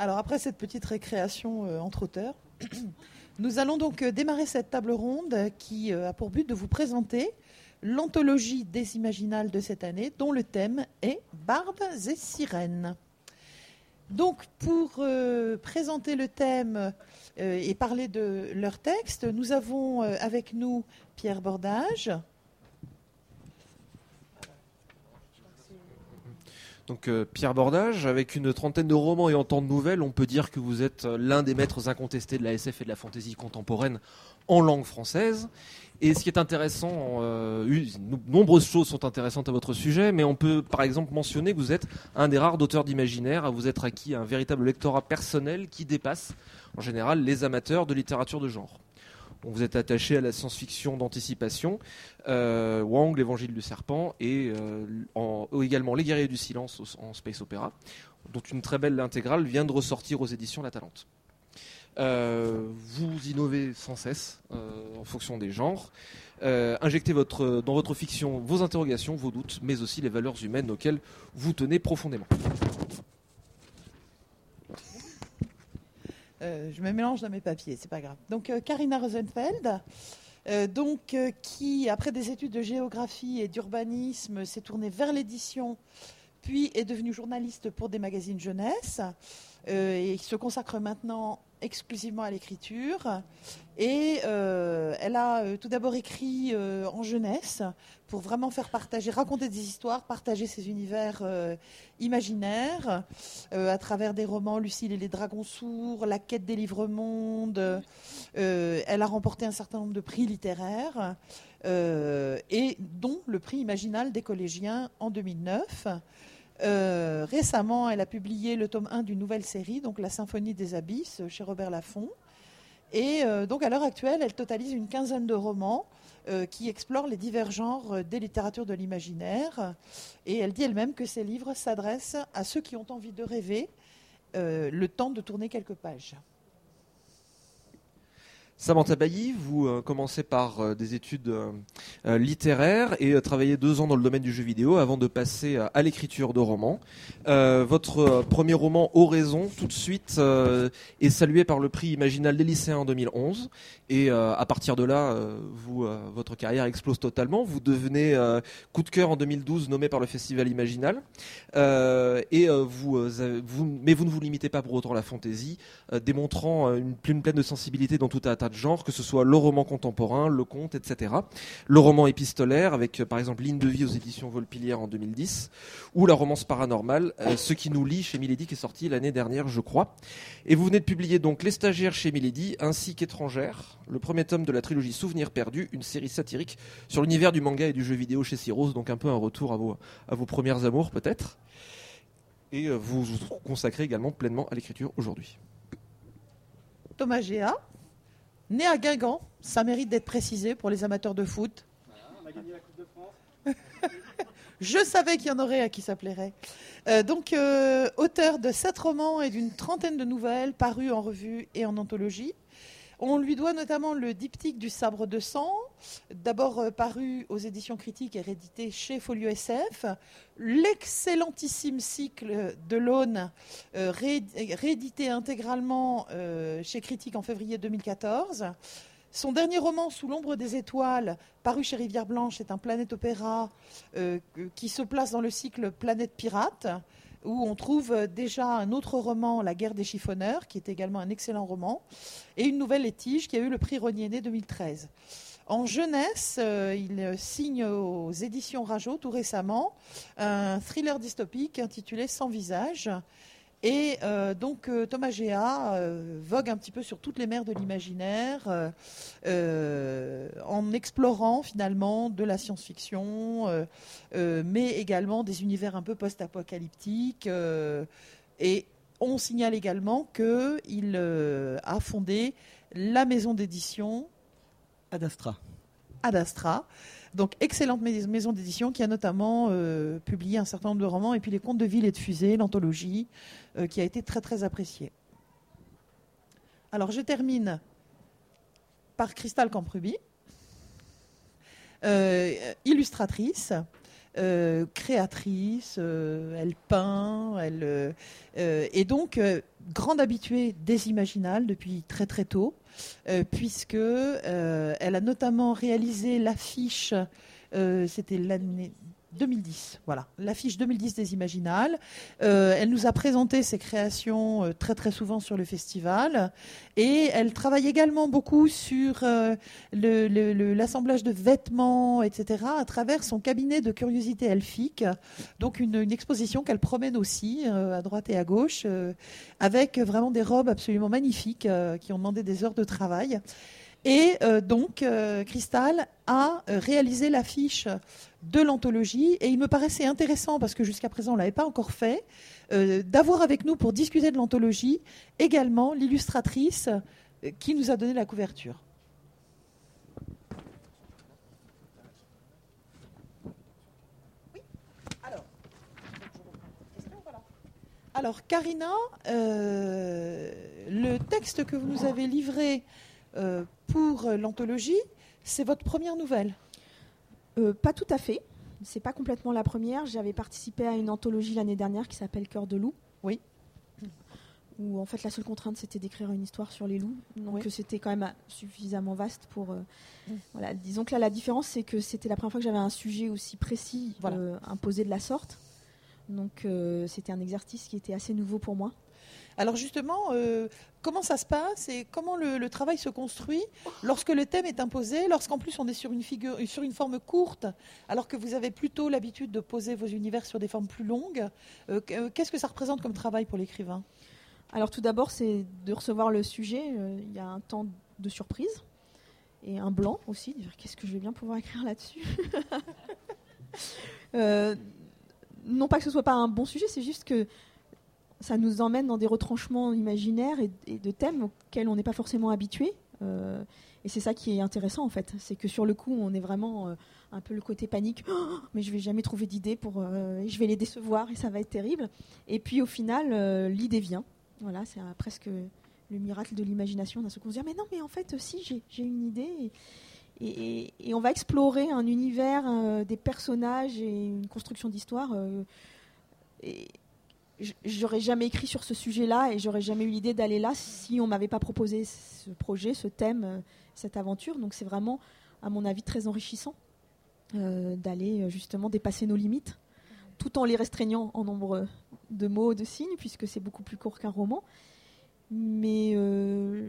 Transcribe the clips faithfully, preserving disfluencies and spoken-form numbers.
Alors après cette petite récréation euh, entre auteurs, nous allons donc euh, démarrer cette table ronde qui euh, a pour but de vous présenter l'anthologie des Imaginales de cette année, dont le thème est Bardes et Sirènes. Donc pour euh, présenter le thème euh, et parler de leur texte, nous avons euh, avec nous Pierre Bordage. Donc euh, Pierre Bordage, avec une trentaine de romans et autant de nouvelles, on peut dire que vous êtes l'un des maîtres incontestés de la S F et de la fantaisie contemporaine en langue française. Et ce qui est intéressant, euh, nombreuses choses sont intéressantes à votre sujet, mais on peut par exemple mentionner que vous êtes un des rares auteurs d'imaginaire à vous être acquis un véritable lectorat personnel qui dépasse en général les amateurs de littérature de genre. Vous êtes attaché à la science-fiction d'anticipation, euh, Wang, l'Évangile du Serpent, et euh, en, également Les Guerriers du Silence en space opéra, dont une très belle intégrale vient de ressortir aux éditions La Talente. Euh, vous innovez sans cesse euh, en fonction des genres. Euh, injectez votre, dans votre fiction vos interrogations, vos doutes, mais aussi les valeurs humaines auxquelles vous tenez profondément. Euh, je me mélange dans mes papiers, c'est pas grave. Donc euh, Karina Rosenfeld, euh, donc, euh, qui, après des études de géographie et d'urbanisme, s'est tournée vers l'édition, puis est devenue journaliste pour des magazines jeunesse, euh, et se consacre maintenant exclusivement à l'écriture. Et euh, elle a euh, tout d'abord écrit euh, en jeunesse pour vraiment faire partager, raconter des histoires, partager ses univers euh, imaginaires euh, à travers des romans, Lucille et les dragons sourds, La quête des livres-mondes. Euh, elle a remporté un certain nombre de prix littéraires, euh, et dont le prix Imaginal des collégiens en deux mille neuf. Euh, récemment, elle a publié le tome un d'une nouvelle série, donc La Symphonie des Abysses, chez Robert Laffont. Et euh, donc à l'heure actuelle, elle totalise une quinzaine de romans euh, qui explorent les divers genres des littératures de l'imaginaire. Et elle dit elle-même que ses livres s'adressent à ceux qui ont envie de rêver, euh, le temps de tourner quelques pages. Samantha Bailly, vous euh, commencez par euh, des études euh, euh, littéraires et euh, travaillez deux ans dans le domaine du jeu vidéo avant de passer euh, à l'écriture de romans. Euh, votre euh, premier roman, Oraison, tout de suite, euh, est salué par le prix Imaginal des lycéens en deux mille onze. Et euh, à partir de là, euh, vous, euh, votre carrière explose totalement. Vous devenez euh, coup de cœur en deux mille douze, nommé par le Festival Imaginal. Euh, et, euh, vous, euh, vous, mais vous ne vous limitez pas pour autant à la fantaisie, euh, démontrant euh, une, une pleine de sensibilité dans tout un tas de genres, que ce soit le roman contemporain, le conte, et cetera. Le roman épistolaire, avec euh, par exemple Ligne de vie aux éditions Volpilière en deux mille dix, ou la romance paranormale, euh, Ce qui nous lie chez Milady, qui est sorti l'année dernière, je crois. Et vous venez de publier donc Les Stagiaires chez Milady, ainsi qu'Étrangère, le premier tome de la trilogie Souvenirs perdus, une série satirique sur l'univers du manga et du jeu vidéo chez Cyrose, donc un peu un retour à vos, à vos premières amours peut-être. Et euh, vous vous consacrez également pleinement à l'écriture aujourd'hui. Thomas Géa, né à Guingamp, ça mérite d'être précisé pour les amateurs de foot. Voilà, on a gagné la Coupe de France. Je savais qu'il y en aurait à qui ça plairait. Euh, donc, euh, auteur de sept romans et d'une trentaine de nouvelles parues en revue et en anthologie. On lui doit notamment le diptyque du Sabre de sang, d'abord euh, paru aux éditions Critiques et réédité chez Folio S F, l'excellentissime cycle de l'Aune, euh, ré, réédité intégralement euh, chez Critique en février deux mille quatorze. Son dernier roman, Sous l'ombre des étoiles, paru chez Rivière Blanche, est un planète opéra euh, qui se place dans le cycle Planète Pirate, où on trouve déjà un autre roman, La guerre des chiffonneurs, qui est également un excellent roman, et une nouvelle, Les Tiges, qui a eu le prix Rogné-Né deux mille treize. En jeunesse, euh, il signe aux éditions Rageot tout récemment un thriller dystopique intitulé Sans visage. Et euh, donc euh, Thomas Géa euh, vogue un petit peu sur toutes les mers de l'imaginaire, euh, euh, en explorant finalement de la science-fiction, euh, euh, mais également des univers un peu post-apocalyptiques. Euh, et on signale également qu'il euh, a fondé la maison d'édition Ad Astra. Ad Astra. Donc, excellente maison d'édition qui a notamment euh, publié un certain nombre de romans, et puis Les Contes de Ville et de Fusée, l'anthologie, euh, qui a été très très appréciée. Alors, je termine par Christale Camprubi, euh, illustratrice, euh, créatrice, euh, elle peint, elle, euh, euh, et donc euh, grande habituée des Imaginales depuis très très tôt, euh, puisque euh, elle a notamment réalisé l'affiche, euh, c'était l'année deux mille dix, voilà, l'affiche deux mille dix des Imaginales. Euh, elle nous a présenté ses créations euh, très très souvent sur le festival, et elle travaille également beaucoup sur euh, le, le, le, l'assemblage de vêtements, et cetera, à travers son cabinet de curiosité elfique, donc une, une exposition qu'elle promène aussi euh, à droite et à gauche, euh, avec vraiment des robes absolument magnifiques euh, qui ont demandé des heures de travail. Et euh, donc, euh, Cristal a euh, réalisé l'affiche de l'anthologie, et il me paraissait intéressant, parce que jusqu'à présent on ne l'avait pas encore fait, euh, d'avoir avec nous pour discuter de l'anthologie également l'illustratrice euh, qui nous a donné la couverture. Oui. Alors, Alors Karina, euh, le texte que vous nous avez livré euh, pour l'anthologie, c'est votre première nouvelle? Euh, pas tout à fait. C'est pas complètement la première. J'avais participé à une anthologie l'année dernière qui s'appelle Cœur de loup. Oui. Où en fait la seule contrainte c'était d'écrire une histoire sur les loups. Donc oui. C'était quand même suffisamment vaste pour. Euh, mmh. Voilà. Disons que là la différence c'est que c'était la première fois que j'avais un sujet aussi précis voilà. euh, imposé de la sorte. Donc euh, c'était un exercice qui était assez nouveau pour moi. Alors justement, euh, comment ça se passe et comment le, le travail se construit lorsque le thème est imposé, lorsqu'en plus on est sur une, figure, sur une forme courte, alors que vous avez plutôt l'habitude de poser vos univers sur des formes plus longues. Euh, qu'est-ce que ça représente comme travail pour l'écrivain? Alors tout d'abord, c'est de recevoir le sujet. Il euh, y a un temps de surprise et un blanc aussi. Qu'est-ce que je vais bien pouvoir écrire là-dessus? euh, Non pas que ce soit pas un bon sujet, c'est juste que ça nous emmène dans des retranchements imaginaires et, et de thèmes auxquels on n'est pas forcément habitué. Euh, et c'est ça qui est intéressant en fait. C'est que sur le coup, on est vraiment euh, un peu le côté panique. Oh, mais je vais jamais trouver d'idée pour, euh, je vais les décevoir et ça va être terrible. Et puis au final, euh, l'idée vient. Voilà, c'est euh, presque le miracle de l'imagination. D'un seul coup, on se dit mais non, mais en fait, si j'ai, j'ai une idée. Et, et, et, et on va explorer un univers, euh, des personnages et une construction d'histoire. Euh, et j'aurais jamais écrit sur ce sujet-là et j'aurais jamais eu l'idée d'aller là si on m'avait pas proposé ce projet, ce thème, cette aventure. Donc c'est vraiment, à mon avis, très enrichissant euh, d'aller justement dépasser nos limites, tout en les restreignant en nombre de mots, de signes, puisque c'est beaucoup plus court qu'un roman. Mais euh,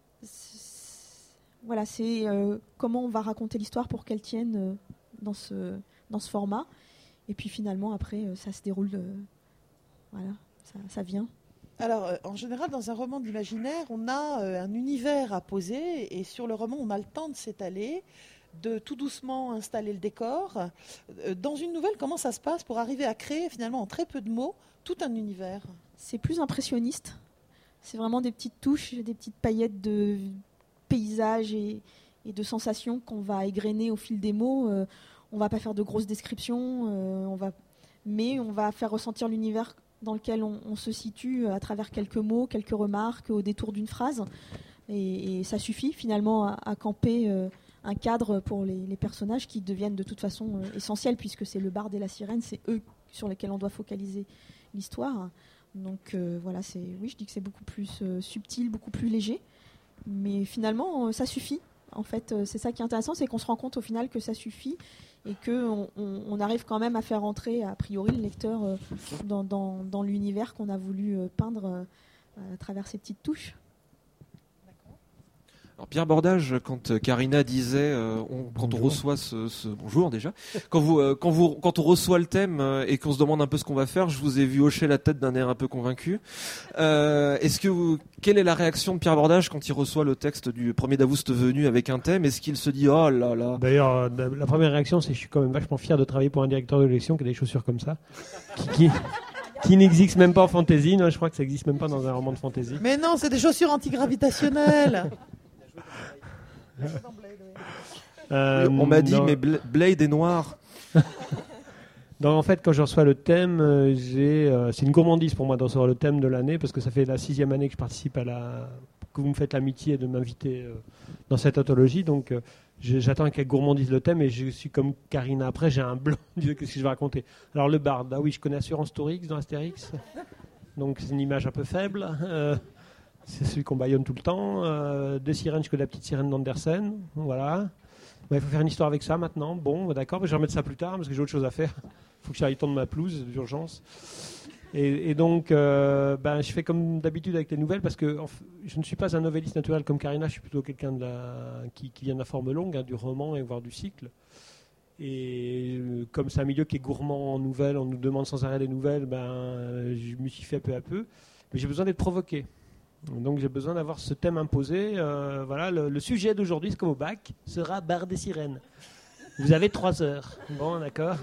c'est, voilà, c'est euh, comment on va raconter l'histoire pour qu'elle tienne euh, dans ce dans ce format. Et puis finalement, après, euh, ça se déroule. Euh, Voilà, ça, ça vient. Alors, euh, en général, dans un roman d'imaginaire, on a euh, un univers à poser, et sur le roman, on a le temps de s'étaler, de tout doucement installer le décor. Euh, dans une nouvelle, comment ça se passe pour arriver à créer, finalement, en très peu de mots, tout un univers? C'est plus impressionniste. C'est vraiment des petites touches, des petites paillettes de paysages et, et de sensations qu'on va égrener au fil des mots. Euh, on ne va pas faire de grosses descriptions, euh, on va, mais on va faire ressentir l'univers dans lequel on, on se situe à travers quelques mots, quelques remarques, au détour d'une phrase. Et, et ça suffit finalement à, à camper euh, un cadre pour les, les personnages qui deviennent de toute façon euh, essentiels, puisque c'est le barde et la sirène, c'est eux sur lesquels on doit focaliser l'histoire. Donc euh, voilà, c'est, oui, je dis que c'est beaucoup plus euh, subtil, beaucoup plus léger. Mais finalement, euh, ça suffit. En fait, euh, c'est ça qui est intéressant, c'est qu'on se rend compte au final que ça suffit et qu'on on, on arrive quand même à faire entrer, a priori, le lecteur euh, dans, dans, dans l'univers qu'on a voulu euh, peindre euh, à travers ces petites touches. Alors Pierre Bordage, quand Karina disait, euh, on, quand Bonjour. on reçoit ce, ce bonjour déjà, quand vous, euh, quand vous, quand on reçoit le thème euh, et qu'on se demande un peu ce qu'on va faire, je vous ai vu hocher la tête d'un air un peu convaincu. Euh, est-ce que vous, quelle est la réaction de Pierre Bordage quand il reçoit le texte du premier Davoust venu avec un thème? Est-ce qu'il se dit oh là là? D'ailleurs, la première réaction, c'est que je suis quand même vachement fier de travailler pour un directeur de collection qui a des chaussures comme ça, qui, qui, qui n'existe même pas en fantasy. Non, je crois que ça n'existe même pas dans un roman de fantasy. Mais non, c'est des chaussures antigravitationnelles. euh, on m'a dit non. Mais Blade est noir. Donc en fait, quand je reçois le thème, euh, j'ai, euh, c'est une gourmandise pour moi de recevoir le thème de l'année, parce que ça fait la sixième année que je participe à la, que vous me faites l'amitié de m'inviter euh, dans cette anthologie. Donc euh, je, j'attends qu'elle gourmandise le thème et je suis comme Karina après, j'ai un blanc. Qu'est-ce que je vais raconter? Alors le barde, ah oui, je connais Assurance Tourix dans Astérix, donc c'est une image un peu faible. Euh, c'est celui qu'on baillonne tout le temps. Euh, de sirènes, je connais la petite sirène d'Andersen, voilà. Il faut faire une histoire avec ça maintenant. Bon, d'accord, mais je vais remettre ça plus tard parce que j'ai autre chose à faire. Il faut que j'aille tondre ma pelouse d'urgence. Et, et donc, euh, ben, je fais comme d'habitude avec les nouvelles parce que en, je ne suis pas un novelliste naturel comme Karina. Je suis plutôt quelqu'un de la, qui, qui vient de la forme longue, hein, du roman et voire du cycle. Et euh, comme c'est un milieu qui est gourmand en nouvelles, on nous demande sans arrêt des nouvelles, ben, je m'y suis fait peu à peu. Mais j'ai besoin d'être provoqué. Donc j'ai besoin d'avoir ce thème imposé. Euh, voilà, le, le sujet d'aujourd'hui, c'est comme au bac, sera Barde et Sirènes. Vous avez trois heures. Bon, d'accord.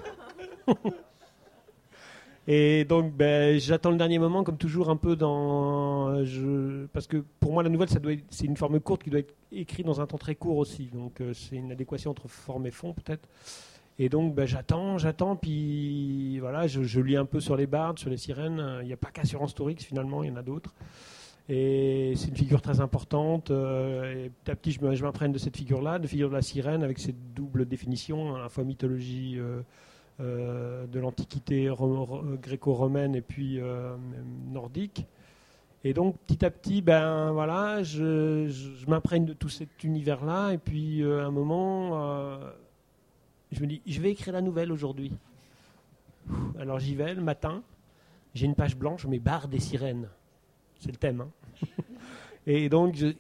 Et donc ben, j'attends le dernier moment, comme toujours un peu dans... Je, parce que pour moi la nouvelle, ça doit être, c'est une forme courte qui doit être écrite dans un temps très court aussi. Donc euh, c'est une adéquation entre forme et fond peut-être. Et donc ben, j'attends, j'attends, puis voilà, je, je lis un peu sur les bardes, sur les sirènes. Il n'y a pas qu'Assurance Tourix finalement, il y en a d'autres. Et c'est une figure très importante. Euh, et petit à petit, je, me, je m'imprègne de cette figure-là, de figure de la sirène, avec cette double définition, à la fois mythologie euh, euh, de l'Antiquité ro- ro- gréco-romaine et puis euh, nordique. Et donc, petit à petit, ben voilà, je, je, je m'imprègne de tout cet univers-là. Et puis, euh, à un moment, euh, je me dis, je vais écrire la nouvelle aujourd'hui. Alors, j'y vais le matin. J'ai une page blanche, je mets Barde et sirènes. C'est le thème. Hein. Et donc, je...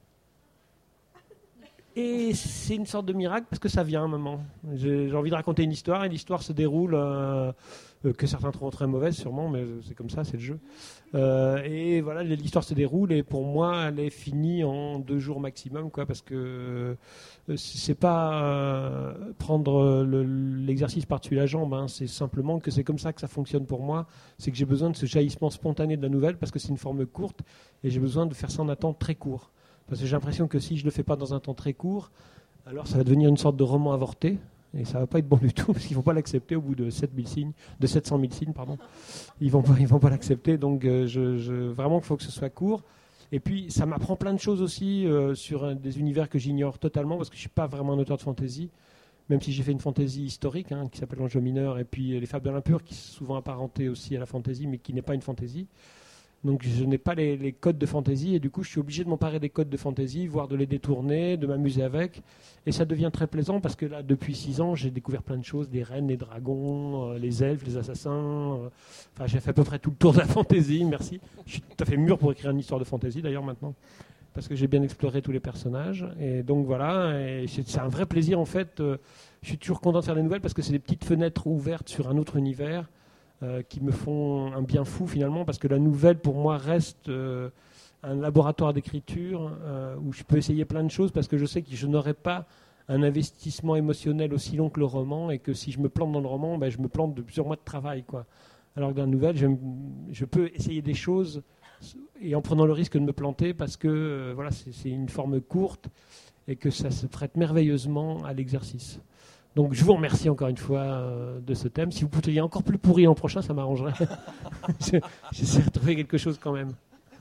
et c'est une sorte de miracle parce que ça vient à un moment. J'ai, j'ai envie de raconter une histoire et l'histoire se déroule, euh, euh, que certains trouveront très mauvaise sûrement, mais c'est comme ça, c'est le jeu. Euh, et voilà, l'histoire se déroule et pour moi, elle est finie en deux jours maximum, quoi, parce que euh, c'est pas euh, prendre le, l'exercice par-dessus la jambe, hein, c'est simplement que c'est comme ça que ça fonctionne pour moi. C'est que j'ai besoin de ce jaillissement spontané de la nouvelle parce que c'est une forme courte et j'ai besoin de faire ça en un temps très court. Parce que j'ai l'impression que si je ne le fais pas dans un temps très court, alors ça va devenir une sorte de roman avorté. Et ça ne va pas être bon du tout, parce qu'ils ne vont pas l'accepter au bout de sept mille signes, de sept cent mille signes, pardon. Ils ne vont pas, ils vont pas l'accepter. Donc euh, je, je, vraiment, il faut que ce soit court. Et puis, ça m'apprend plein de choses aussi euh, sur un, des univers que j'ignore totalement, parce que je ne suis pas vraiment un auteur de fantasy, même si j'ai fait une fantasy historique, hein, qui s'appelle L'Ange mineur, et puis euh, Les Fables de l'Impur, qui sont souvent apparentées aussi à la fantasy, mais qui n'est pas une fantasy. Donc je n'ai pas les, les codes de fantasy et du coup je suis obligé de m'emparer des codes de fantasy, voire de les détourner, de m'amuser avec. Et ça devient très plaisant parce que là depuis six ans j'ai découvert plein de choses, des reines, les dragons, euh, les elfes, les assassins. Euh, enfin j'ai fait à peu près tout le tour de la fantasy, merci. Je suis tout à fait mûr pour écrire une histoire de fantasy d'ailleurs maintenant. Parce que j'ai bien exploré tous les personnages. Et donc voilà, et c'est, c'est un vrai plaisir en fait. Euh, je suis toujours content de faire des nouvelles parce que c'est des petites fenêtres ouvertes sur un autre univers. Euh, qui me font un bien fou finalement, parce que la nouvelle pour moi reste euh, un laboratoire d'écriture euh, où je peux essayer plein de choses parce que je sais que je n'aurai pas un investissement émotionnel aussi long que le roman et que si je me plante dans le roman, ben, je me plante de plusieurs mois de travail, quoi. Alors que dans la nouvelle, je, je peux essayer des choses et en prenant le risque de me planter parce que euh, voilà, c'est, c'est une forme courte et que ça se prête merveilleusement à l'exercice. Donc je vous remercie encore une fois euh, de ce thème. Si vous pouviez encore plus pourri l'an prochain, ça m'arrangerait. J'essaie de trouver quelque chose quand même.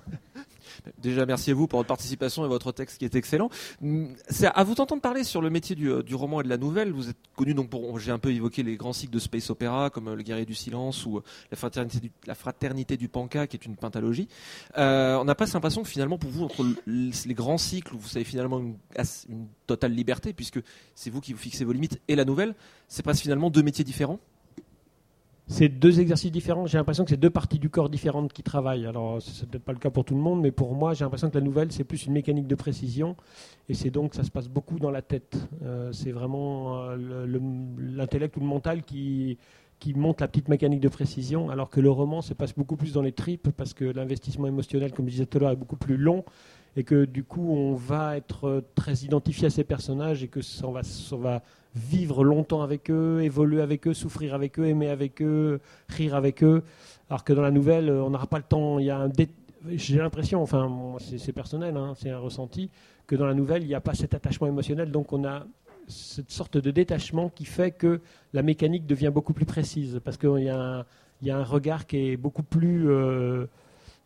Déjà, merci à vous pour votre participation et votre texte qui est excellent. C'est à vous d'entendre parler sur le métier du, du roman et de la nouvelle. Vous êtes connu donc pour, j'ai un peu évoqué les grands cycles de space opéra comme Le Guerrier du Silence ou La Fraternité du, la Fraternité du Panca, qui est une pentalogie. Euh, on n'a pas l'impression que finalement pour vous, entre les grands cycles où vous avez finalement une, une totale liberté puisque c'est vous qui vous fixez vos limites et la nouvelle, c'est presque finalement deux métiers différents. C'est deux exercices différents. J'ai l'impression que c'est deux parties du corps différentes qui travaillent. Alors, c'est peut-être pas le cas pour tout le monde, mais pour moi, j'ai l'impression que la nouvelle, c'est plus une mécanique de précision. Et c'est donc, ça se passe beaucoup dans la tête. Euh, c'est vraiment euh, le, le, l'intellect ou le mental qui, qui monte la petite mécanique de précision, alors que le roman se passe beaucoup plus dans les tripes, parce que l'investissement émotionnel, comme je disais tout à l'heure, est beaucoup plus long. Et que du coup, on va être très identifié à ces personnages et que ça, on va, ça va vivre longtemps avec eux, évoluer avec eux, souffrir avec eux, aimer avec eux, rire avec eux. Alors que dans la nouvelle, on n'aura pas le temps. Il y a un dé... J'ai l'impression, enfin, bon, c'est, c'est personnel, hein, c'est un ressenti, que dans la nouvelle, il n'y a pas cet attachement émotionnel. Donc on a cette sorte de détachement qui fait que la mécanique devient beaucoup plus précise. Parce qu'il y a un, il y a un regard qui est beaucoup plus... Euh,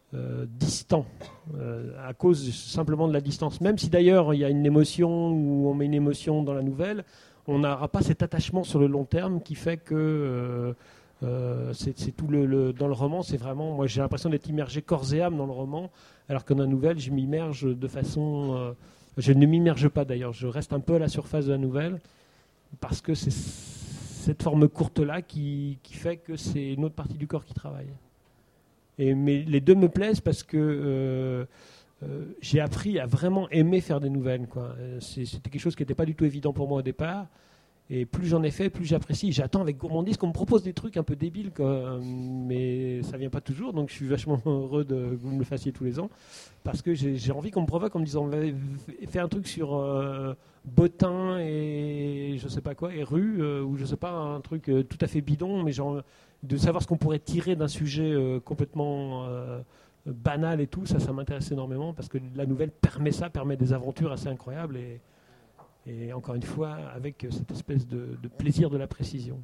euh, distant, euh, à cause simplement de la distance. Même si d'ailleurs il y a une émotion ou on met une émotion dans la nouvelle, on n'aura pas cet attachement sur le long terme qui fait que euh, euh, c'est, c'est tout le, le dans le roman, c'est vraiment, moi j'ai l'impression d'être immergé corps et âme dans le roman, alors que dans la nouvelle je m'immerge de façon, euh, je ne m'immerge pas d'ailleurs, je reste un peu à la surface de la nouvelle parce que c'est cette forme courte là qui, qui fait que c'est une autre partie du corps qui travaille. Et, mais les deux me plaisent parce que euh, euh, j'ai appris à vraiment aimer faire des nouvelles, quoi. C'est, c'était quelque chose qui n'était pas du tout évident pour moi au départ. Et plus j'en ai fait, plus j'apprécie. J'attends avec gourmandise qu'on me propose des trucs un peu débiles, quoi. Mais ça ne vient pas toujours. Donc je suis vachement heureux de, que vous me le fassiez tous les ans. Parce que j'ai, j'ai envie qu'on me provoque en me disant fais un truc sur euh, bottin et je sais pas quoi, et rue, euh, ou je sais pas, un truc euh, tout à fait bidon, mais genre de savoir ce qu'on pourrait tirer d'un sujet euh, complètement euh, banal et tout, ça, ça m'intéresse énormément parce que la nouvelle permet ça, permet des aventures assez incroyables et, et encore une fois, avec cette espèce de, de plaisir de la précision.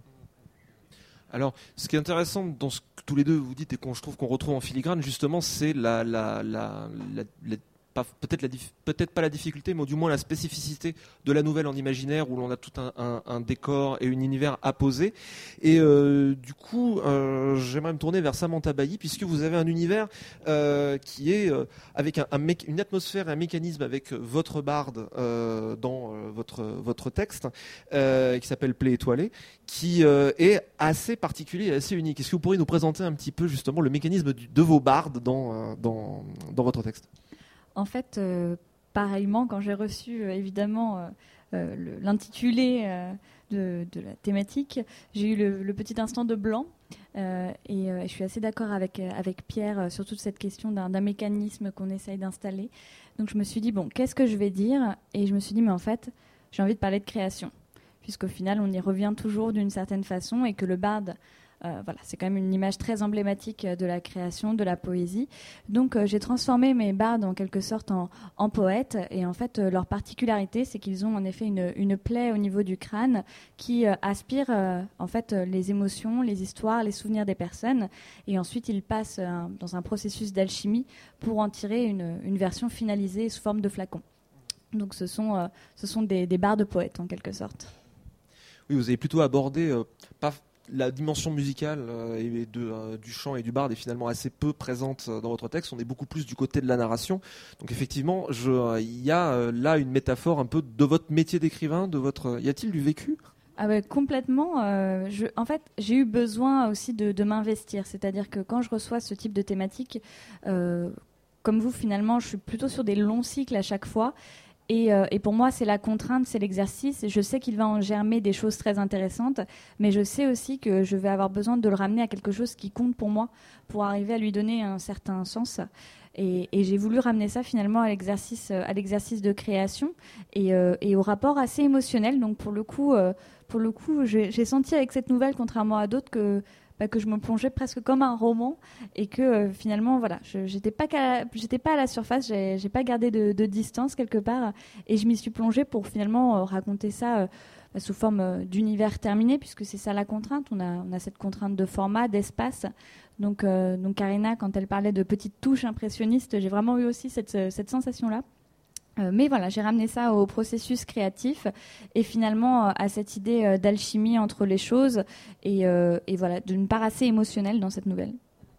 Alors, ce qui est intéressant dans ce que tous les deux vous dites et qu'on je trouve qu'on retrouve en filigrane, justement, c'est la, la, la, la, la Pas, peut-être, la, peut-être pas la difficulté, mais du moins la spécificité de la nouvelle en imaginaire où l'on a tout un, un, un décor et un univers à poser. Et euh, du coup, euh, j'aimerais me tourner vers Samantha Bailly, puisque vous avez un univers euh, qui est euh, avec un, un mé- une atmosphère et un mécanisme avec votre barde euh, dans euh, votre, votre texte, euh, qui s'appelle Play étoilé, qui euh, est assez particulier et assez unique. Est-ce que vous pourriez nous présenter un petit peu justement le mécanisme du, de vos bardes dans, dans, dans votre texte ? En fait, euh, pareillement, quand j'ai reçu euh, évidemment euh, euh, le, l'intitulé euh, de, de la thématique, j'ai eu le, le petit instant de blanc. Euh, et euh, je suis assez d'accord avec, avec Pierre euh, sur toute cette question d'un, d'un mécanisme qu'on essaye d'installer. Donc je me suis dit, bon, qu'est-ce que je vais dire ? Et je me suis dit, mais en fait, j'ai envie de parler de création. Puisqu'au final, on y revient toujours d'une certaine façon et que le barde... Euh, voilà, c'est quand même une image très emblématique de la création, de la poésie. Donc euh, j'ai transformé mes bardes en quelque sorte en, en poètes. Et en fait, euh, leur particularité, c'est qu'ils ont en effet une, une plaie au niveau du crâne qui euh, aspire euh, en fait euh, les émotions, les histoires, les souvenirs des personnes. Et ensuite, ils passent euh, dans un processus d'alchimie pour en tirer une, une version finalisée sous forme de flacon. Donc ce sont, euh, ce sont des, des bardes poètes en quelque sorte. Oui, vous avez plutôt abordé euh, pas la dimension musicale euh, et de, euh, du chant et du barde est finalement assez peu présente euh, dans votre texte. On est beaucoup plus du côté de la narration. Donc effectivement, il euh, y a euh, là une métaphore un peu de votre métier d'écrivain, de votre. Y a-t-il du vécu ? Ah ouais, complètement. Euh, je, en fait, j'ai eu besoin aussi de, de m'investir. C'est-à-dire que quand je reçois ce type de thématique, euh, comme vous, finalement, je suis plutôt sur des longs cycles à chaque fois. Et, euh, et pour moi, c'est la contrainte, c'est l'exercice. Je sais qu'il va en germer des choses très intéressantes, mais je sais aussi que je vais avoir besoin de le ramener à quelque chose qui compte pour moi, pour arriver à lui donner un certain sens. Et, et j'ai voulu ramener ça finalement à l'exercice, à l'exercice de création et, euh, et au rapport assez émotionnel. Donc pour le coup, euh, pour le coup, j'ai, j'ai senti avec cette nouvelle, contrairement à d'autres, que Bah, que je me plongeais presque comme un roman et que euh, finalement voilà, je j'étais pas qu'à, j'étais pas à la surface, j'ai, j'ai pas gardé de, de distance quelque part et je m'y suis plongée pour finalement euh, raconter ça euh, bah, sous forme euh, d'univers terminé puisque c'est ça la contrainte, on a, on a cette contrainte de format, d'espace. Donc, euh, donc Karina, quand elle parlait de petites touches impressionnistes, j'ai vraiment eu aussi cette, cette sensation-là. Euh, mais voilà, j'ai ramené ça au processus créatif et finalement euh, à cette idée euh, d'alchimie entre les choses et, euh, et voilà, d'une part assez émotionnelle dans cette nouvelle.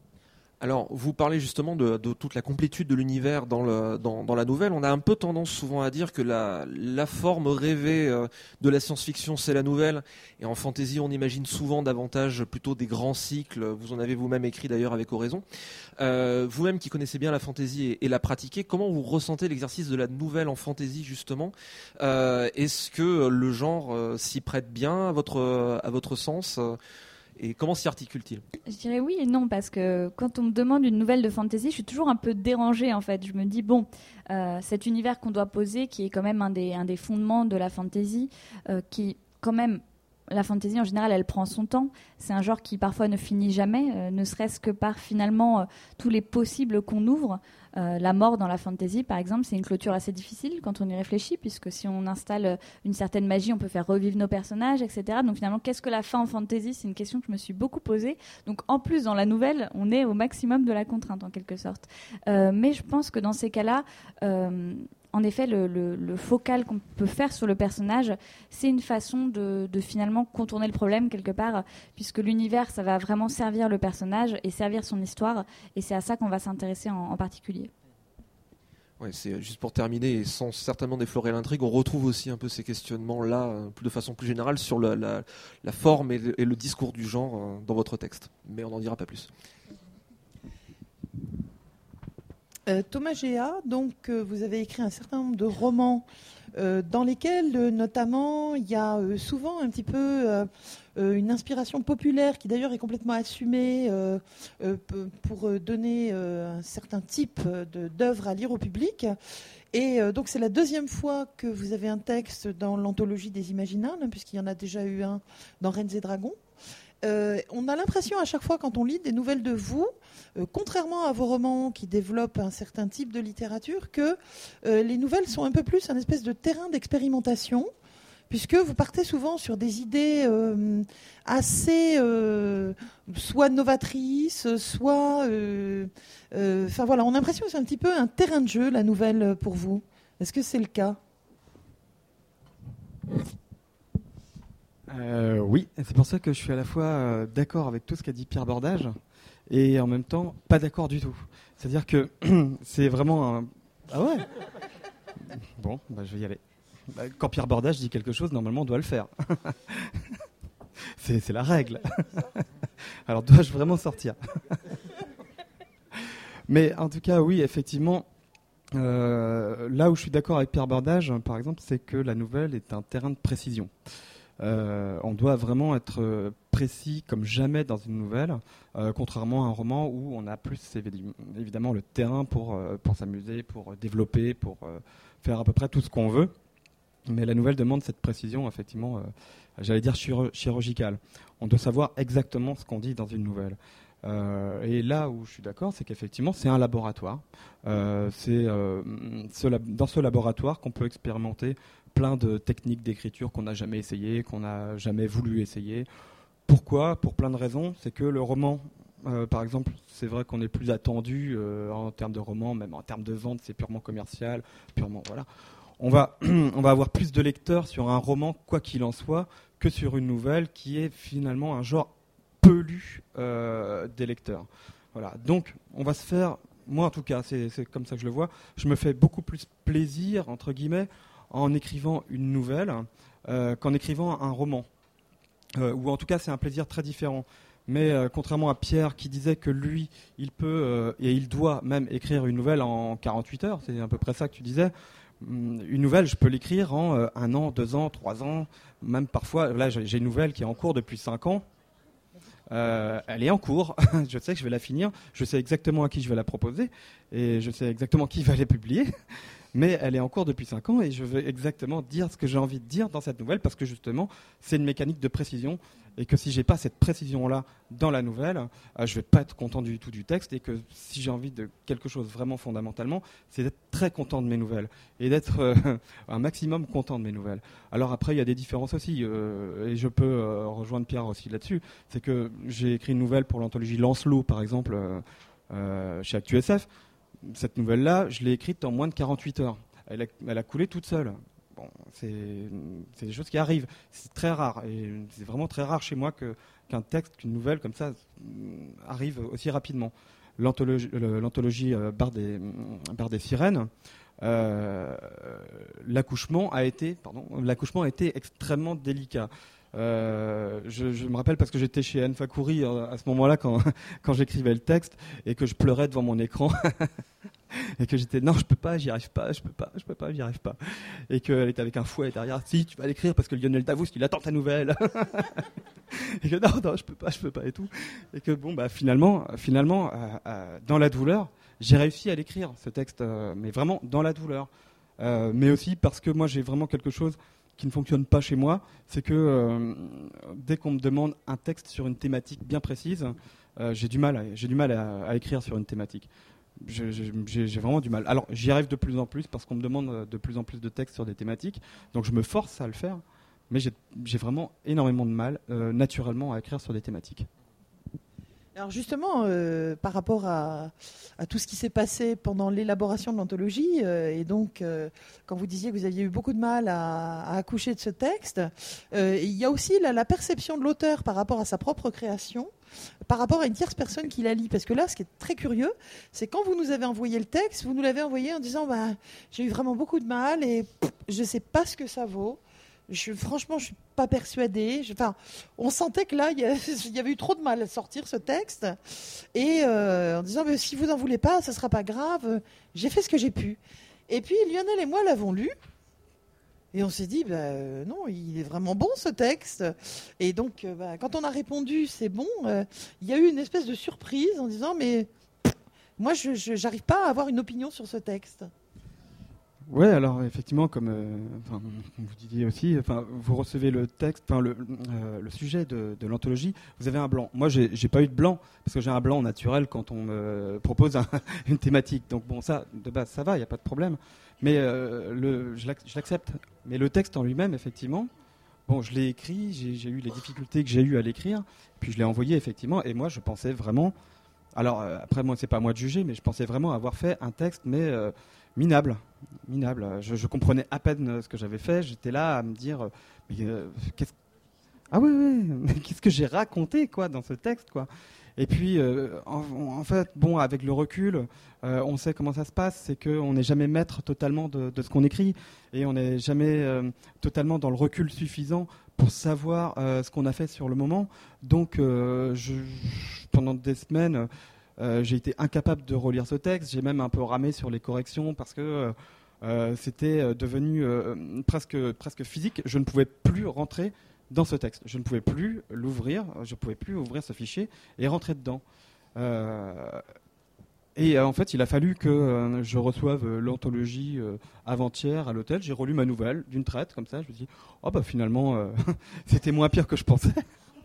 Alors, vous parlez justement de, de toute la complétude de l'univers dans, le, dans, dans la nouvelle. On a un peu tendance souvent à dire que la, la forme rêvée euh, de la science-fiction, c'est la nouvelle. Et en fantasy, on imagine souvent davantage plutôt des grands cycles. Vous en avez vous-même écrit d'ailleurs avec Oraison. Euh, vous-même qui connaissez bien la fantasy et, et la pratiquez, comment vous ressentez l'exercice de la nouvelle en fantasy justement ? euh, Est-ce que le genre euh, s'y prête bien à votre, à votre sens ? Et comment s'y articule-t-il ? Je dirais oui et non, parce que quand on me demande une nouvelle de fantasy, je suis toujours un peu dérangée en fait. Je me dis, bon, euh, cet univers qu'on doit poser, qui est quand même un des, un des fondements de la fantasy, euh, qui quand même la fantasy en général, elle prend son temps. C'est un genre qui parfois ne finit jamais, euh, ne serait-ce que par finalement euh, tous les possibles qu'on ouvre. Euh, la mort dans la fantasy, par exemple, c'est une clôture assez difficile quand on y réfléchit, puisque si on installe une certaine magie, on peut faire revivre nos personnages, et cetera. Donc finalement, qu'est-ce que la fin en fantasy ? C'est une question que je me suis beaucoup posée. Donc en plus, dans la nouvelle, on est au maximum de la contrainte, en quelque sorte. Euh, mais je pense que dans ces cas-là, euh, en effet, le, le, le focal qu'on peut faire sur le personnage, c'est une façon de, de finalement contourner le problème quelque part, puisque l'univers, ça va vraiment servir le personnage et servir son histoire, et c'est à ça qu'on va s'intéresser en, en particulier. Ouais, c'est juste pour terminer, et sans certainement déflorer l'intrigue, on retrouve aussi un peu ces questionnements-là, euh, de façon plus générale, sur le, la, la forme et le, et le discours du genre euh, dans votre texte. Mais on n'en dira pas plus. Euh, Thomas Géa, donc euh, vous avez écrit un certain nombre de romans euh, dans lesquels euh, notamment il y a euh, souvent un petit peu euh, euh, une inspiration populaire qui d'ailleurs est complètement assumée euh, euh, p- pour euh, donner euh, un certain type de, d'œuvre à lire au public. Et euh, donc c'est la deuxième fois que vous avez un texte dans l'anthologie des Imaginables, hein, puisqu'il y en a déjà eu un dans Reines et Dragons. Euh, on a l'impression à chaque fois quand on lit des nouvelles de vous, euh, contrairement à vos romans qui développent un certain type de littérature, que euh, les nouvelles sont un peu plus un espèce de terrain d'expérimentation, puisque vous partez souvent sur des idées euh, assez euh, soit novatrices, soit... Euh, euh, enfin voilà, on a l'impression que c'est un petit peu un terrain de jeu, la nouvelle, pour vous. Est-ce que c'est le cas ? Euh, oui, et c'est pour ça que je suis à la fois euh, d'accord avec tout ce qu'a dit Pierre Bordage et en même temps pas d'accord du tout. C'est-à-dire que c'est vraiment un... Ah ouais. Bon, bah, je vais y aller. Bah, quand Pierre Bordage dit quelque chose, normalement on doit le faire. c'est, c'est la règle. Alors dois-je vraiment sortir ? Mais en tout cas, oui, effectivement, euh, là où je suis d'accord avec Pierre Bordage, par exemple, c'est que la nouvelle est un terrain de précision. Euh, on doit vraiment être précis comme jamais dans une nouvelle, euh, contrairement à un roman où on a plus évidemment le terrain pour, euh, pour s'amuser, pour développer, pour euh, faire à peu près tout ce qu'on veut. Mais la nouvelle demande cette précision, effectivement, euh, j'allais dire chiro- chirurgicale. On doit savoir exactement ce qu'on dit dans une nouvelle. Euh, et là où je suis d'accord, c'est qu'effectivement, c'est un laboratoire. Euh, c'est euh, ce lab- dans ce laboratoire qu'on peut expérimenter plein de techniques d'écriture qu'on n'a jamais essayées, qu'on n'a jamais voulu essayer. Pourquoi ? Pour plein de raisons. C'est que le roman, euh, par exemple, c'est vrai qu'on est plus attendu euh, en termes de roman, même en termes de vente, c'est purement commercial, purement voilà. On va, on va avoir plus de lecteurs sur un roman, quoi qu'il en soit, que sur une nouvelle qui est finalement un genre peu lu euh, des lecteurs. Voilà. Donc, on va se faire, moi en tout cas, c'est, c'est comme ça que je le vois, je me fais beaucoup plus plaisir, entre guillemets, en écrivant une nouvelle euh, qu'en écrivant un roman. Euh, ou en tout cas, c'est un plaisir très différent. Mais euh, contrairement à Pierre qui disait que lui, il peut euh, et il doit même écrire une nouvelle en quarante-huit heures, c'est à peu près ça que tu disais. Une nouvelle, je peux l'écrire en euh, un an, deux ans, trois ans, même parfois. Là, j'ai une nouvelle qui est en cours depuis cinq ans. Euh, elle est en cours. Je sais que je vais la finir. Je sais exactement à qui je vais la proposer et je sais exactement qui va les publier. Mais elle est en cours depuis cinq ans et je vais exactement dire ce que j'ai envie de dire dans cette nouvelle parce que justement, c'est une mécanique de précision et que si j'ai pas cette précision-là dans la nouvelle, euh, je vais pas être content du tout du texte et que si j'ai envie de quelque chose vraiment fondamentalement, c'est d'être très content de mes nouvelles et d'être euh, un maximum content de mes nouvelles. Alors après, il y a des différences aussi euh, et je peux euh, rejoindre Pierre aussi là-dessus. C'est que j'ai écrit une nouvelle pour l'anthologie Lancelot, par exemple, euh, euh, chez ActuSF. Cette nouvelle-là, je l'ai écrite en moins de quarante-huit heures. Elle a, elle a coulé toute seule. Bon, c'est, c'est des choses qui arrivent. C'est très rare. Et c'est vraiment très rare chez moi que, qu'un texte, qu'une nouvelle comme ça arrive aussi rapidement. L'anthologie, l'anthologie euh, Bar des, Bar des Sirènes, euh, l'accouchement a été, pardon, l'accouchement a été extrêmement délicat. Euh, je, je me rappelle parce que j'étais chez Anne Fakouri euh, à ce moment-là quand, quand j'écrivais le texte et que je pleurais devant mon écran et que j'étais non je peux pas, j'y arrive pas, je peux pas, je peux pas, j'y arrive pas et qu'elle était avec un fouet derrière, si tu vas l'écrire parce que Lionel Davoust il attend ta nouvelle et que non non je peux pas, je peux pas et tout et que bon bah finalement finalement euh, euh, dans la douleur j'ai réussi à l'écrire ce texte euh, mais vraiment dans la douleur euh, mais aussi parce que moi j'ai vraiment quelque chose qui ne fonctionne pas chez moi, c'est que euh, dès qu'on me demande un texte sur une thématique bien précise, euh, j'ai du mal, à, j'ai du mal à, à écrire sur une thématique. Je, je, j'ai, j'ai vraiment du mal. Alors j'y arrive de plus en plus parce qu'on me demande de plus en plus de textes sur des thématiques, donc je me force à le faire, mais j'ai, j'ai vraiment énormément de mal euh, naturellement à écrire sur des thématiques. Alors justement, euh, par rapport à, à tout ce qui s'est passé pendant l'élaboration de l'anthologie, euh, et donc euh, quand vous disiez que vous aviez eu beaucoup de mal à, à accoucher de ce texte, euh, il y a aussi la, la perception de l'auteur par rapport à sa propre création, par rapport à une tierce personne qui la lit. Parce que là, ce qui est très curieux, c'est quand vous nous avez envoyé le texte, vous nous l'avez envoyé en disant bah, « j'ai eu vraiment beaucoup de mal et pff, je ne sais pas ce que ça vaut ». Je, franchement, je suis pas persuadée. Je, enfin, on sentait que là, il y, y avait eu trop de mal à sortir ce texte. Et euh, en disant, mais si vous n'en voulez pas, ça sera pas grave. J'ai fait ce que j'ai pu. Et puis Lionel et moi l'avons lu. Et on s'est dit, bah, euh, non, il est vraiment bon ce texte. Et donc, euh, bah, quand on a répondu, c'est bon, euh, il y a eu une espèce de surprise en disant, mais pff, moi, je n'arrive pas à avoir une opinion sur ce texte. Ouais, alors effectivement, comme, euh, enfin, comme vous disiez aussi, enfin, vous recevez le texte, enfin, le, euh, le sujet de, de l'anthologie, vous avez un blanc. Moi, j'ai, j'ai pas eu de blanc parce que j'ai un blanc naturel quand on me propose un, une thématique. Donc bon, ça, de base, ça va, il y a pas de problème. Mais euh, le, je, l'ac- je l'accepte. Mais le texte en lui-même, effectivement, bon, je l'ai écrit, j'ai, j'ai eu les difficultés que j'ai eues à l'écrire, puis je l'ai envoyé effectivement. Et moi, je pensais vraiment. Alors euh, après, moi, c'est pas à moi de juger, mais je pensais vraiment avoir fait un texte, mais euh, minable, minable. Je, je comprenais à peine ce que j'avais fait. J'étais là à me dire, euh, mais, euh, qu'est-ce... ah oui, oui, qu'est-ce que j'ai raconté quoi dans ce texte quoi. Et puis, euh, en, en fait, bon, avec le recul, euh, on sait comment ça se passe. C'est qu'on n'est jamais maître totalement de, de ce qu'on écrit, et on n'est jamais euh, totalement dans le recul suffisant pour savoir euh, ce qu'on a fait sur le moment. Donc, euh, je, pendant des semaines. Euh, j'ai été incapable de relire ce texte. J'ai même un peu ramé sur les corrections parce que euh, c'était devenu euh, presque, presque physique. Je ne pouvais plus rentrer dans ce texte. Je ne pouvais plus l'ouvrir. Je ne pouvais plus ouvrir ce fichier et rentrer dedans. Euh, et euh, en fait, il a fallu que euh, je reçoive euh, l'anthologie euh, avant-hier à l'hôtel. J'ai relu ma nouvelle d'une traite, comme ça. Je me dis, oh bah finalement, euh, c'était moins pire que je pensais.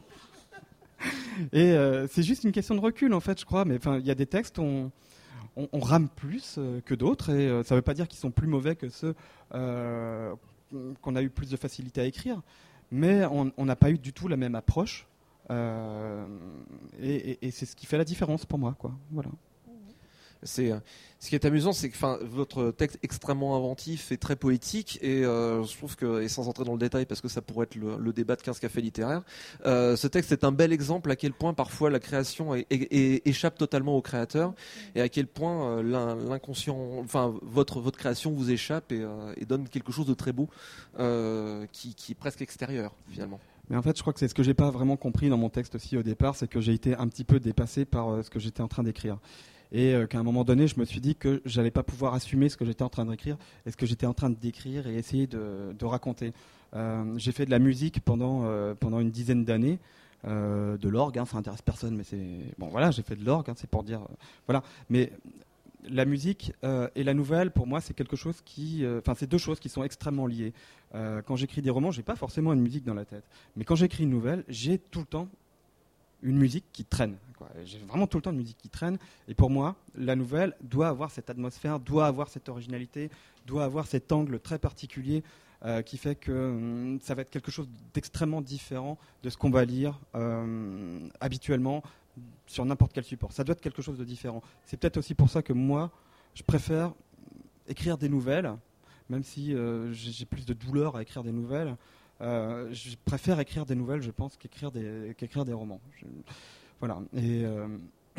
Et euh, c'est juste une question de recul, en fait, je crois. Mais enfin, il y a des textes, on, on, on rame plus euh, que d'autres, et euh, ça ne veut pas dire qu'ils sont plus mauvais que ceux euh, qu'on a eu plus de facilité à écrire. Mais on n'a pas eu du tout la même approche, euh, et, et, et c'est ce qui fait la différence pour moi, quoi. Voilà. C'est, ce qui est amusant, c'est que enfin, votre texte est extrêmement inventif et très poétique, et euh, je trouve que, et sans entrer dans le détail parce que ça pourrait être le, le débat de quinze cafés littéraires, euh, ce texte est un bel exemple à quel point parfois la création est, est, est, échappe totalement au créateur, et à quel point euh, l'in, l'inconscient, enfin votre votre création vous échappe et, euh, et donne quelque chose de très beau, euh, qui, qui est presque extérieur finalement. Mais en fait, je crois que c'est ce que j'ai pas vraiment compris dans mon texte aussi au départ, c'est que j'ai été un petit peu dépassé par euh, ce que j'étais en train d'écrire. Et euh, qu'à un moment donné, je me suis dit que j'allais pas pouvoir assumer ce que j'étais en train d'écrire et ce que j'étais en train de décrire et essayer de, de raconter. Euh, j'ai fait de la musique pendant, euh, pendant une dizaine d'années, euh, de l'orgue, hein, ça intéresse personne, mais c'est... Bon voilà, j'ai fait de l'orgue, hein, c'est pour dire... Euh, voilà, mais la musique euh, et la nouvelle, pour moi, c'est quelque chose qui... Enfin, euh, c'est deux choses qui sont extrêmement liées. Euh, quand j'écris des romans, j'ai pas forcément une musique dans la tête. Mais quand j'écris une nouvelle, j'ai tout le temps une musique qui traîne, quoi. J'ai vraiment tout le temps une musique qui traîne. Et pour moi, la nouvelle doit avoir cette atmosphère, doit avoir cette originalité, doit avoir cet angle très particulier euh, qui fait que hum, ça va être quelque chose d'extrêmement différent de ce qu'on va lire euh, habituellement sur n'importe quel support. Ça doit être quelque chose de différent. C'est peut-être aussi pour ça que moi, je préfère écrire des nouvelles, même si euh, j'ai, j'ai plus de douleur à écrire des nouvelles. Euh, je préfère écrire des nouvelles, je pense, qu'écrire des, qu'écrire des romans. Je, voilà. Et, euh,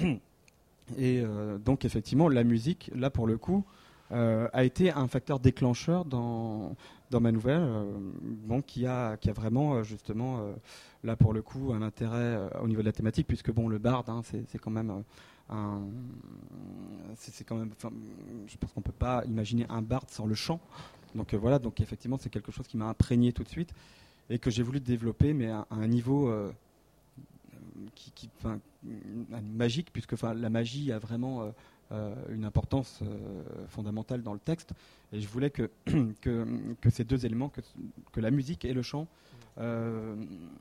et euh, donc, effectivement, la musique, là, pour le coup, euh, a été un facteur déclencheur dans, dans ma nouvelle, euh, bon, qui, a, qui a vraiment, justement, euh, là, pour le coup, un intérêt euh, au niveau de la thématique, puisque, bon, le barde, hein, c'est, c'est quand même... Euh, un, c'est, c'est quand même... Je pense qu'on ne peut pas imaginer un barde sans le chant. Donc euh, voilà, donc effectivement c'est quelque chose qui m'a imprégné tout de suite et que j'ai voulu développer, mais à, à un niveau euh, qui, qui, magique, puisque la magie a vraiment euh, euh, une importance euh, fondamentale dans le texte. Et je voulais que, que, que ces deux éléments, que, que la musique et le chant, euh,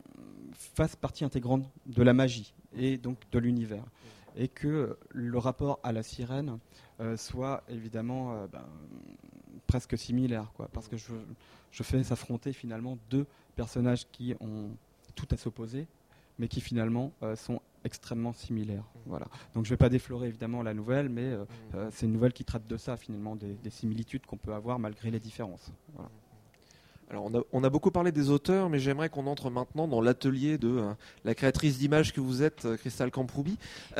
fassent partie intégrante de la magie et donc de l'univers. Et que le rapport à la sirène euh, soit évidemment euh, ben, presque similaire, quoi, parce que je, je fais s'affronter finalement deux personnages qui ont tout à s'opposer, mais qui finalement euh, sont extrêmement similaires. Voilà. Donc je ne vais pas déflorer évidemment la nouvelle, mais euh, euh, c'est une nouvelle qui traite de ça finalement, des, des similitudes qu'on peut avoir malgré les différences. Voilà. Alors on a, on a beaucoup parlé des auteurs, mais j'aimerais qu'on entre maintenant dans l'atelier de euh, la créatrice d'images que vous êtes, Christelle Camproubi.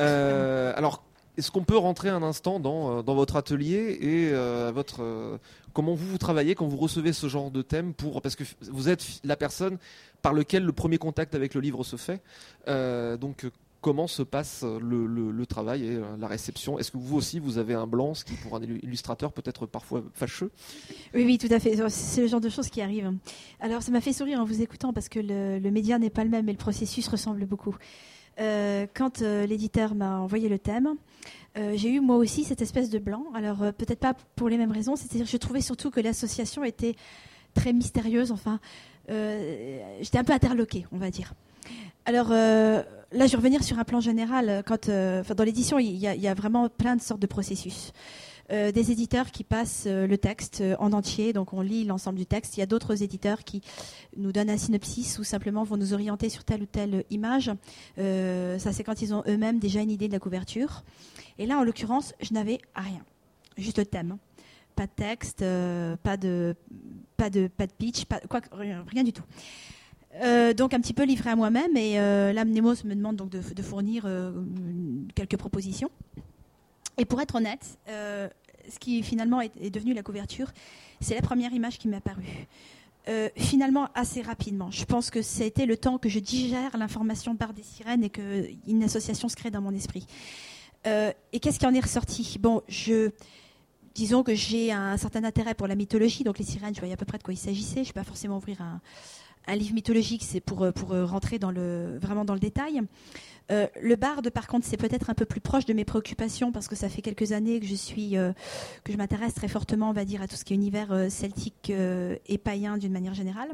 Euh, alors, est-ce qu'on peut rentrer un instant dans, dans votre atelier et euh, votre, euh, comment vous, vous travaillez quand vous recevez ce genre de thème pour, parce que vous êtes la personne par laquelle le premier contact avec le livre se fait. Euh, donc, comment se passe le, le, le travail et la réception? Est-ce que vous aussi, vous avez un blanc, ce qui pour un illustrateur peut être parfois fâcheux? Oui, oui, tout à fait. C'est le genre de choses qui arrivent. Alors, ça m'a fait sourire en vous écoutant parce que le, le média n'est pas le même, mais le processus ressemble beaucoup. Euh, quand euh, l'éditeur m'a envoyé le thème, euh, j'ai eu moi aussi cette espèce de blanc. Alors, euh, peut-être pas pour les mêmes raisons. C'est-à-dire que je trouvais surtout que l'association était très mystérieuse. Enfin, euh, j'étais un peu interloquée, on va dire. Alors euh, là, je vais revenir sur un plan général. Quand, euh, dans l'édition, il y, y a vraiment plein de sortes de processus. Euh, des éditeurs qui passent euh, le texte euh, en entier, donc on lit l'ensemble du texte. Il y a d'autres éditeurs qui nous donnent un synopsis ou simplement vont nous orienter sur telle ou telle image. Euh, ça, c'est quand ils ont eux-mêmes déjà une idée de la couverture. Et là, en l'occurrence, je n'avais rien. Juste le thème. Pas de texte, euh, pas, de, pas, de, pas de pitch, pas, quoi, rien, rien du tout. Euh, donc un petit peu livré à moi-même et euh, là Mnemos me demande donc de, de fournir euh, quelques propositions et pour être honnête euh, ce qui finalement est, est devenu la couverture, c'est la première image qui m'est apparue euh, finalement assez rapidement. Je pense que c'était le temps que je digère l'information par des sirènes et qu'une association se crée dans mon esprit. Euh, et qu'est-ce qui en est ressorti? Bon, je disons que j'ai un certain intérêt pour la mythologie, donc les sirènes, je voyais à peu près de quoi il s'agissait. Je ne vais pas forcément ouvrir un Un livre mythologique, c'est pour, pour rentrer dans le, vraiment dans le détail. Euh, le barde, par contre, c'est peut-être un peu plus proche de mes préoccupations parce que ça fait quelques années que je suis, euh, que je m'intéresse très fortement, on va dire, à tout ce qui est univers euh, celtique euh, et païen d'une manière générale.